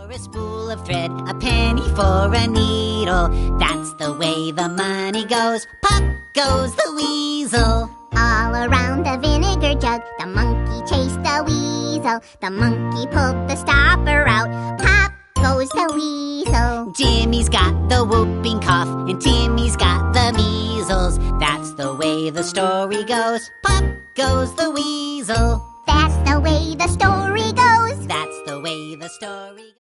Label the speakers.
Speaker 1: For a spool of thread, a penny for a needle. That's the way the money goes. Pop goes the weasel.
Speaker 2: All around the vinegar jug, the monkey chased the weasel. The monkey pulled the stopper out. Pop goes the weasel.
Speaker 1: Jimmy's got the whooping cough, and Timmy's got the measles. That's the way the story goes. Pop goes the weasel.
Speaker 2: That's the way the story goes.
Speaker 1: That's the way the story goes.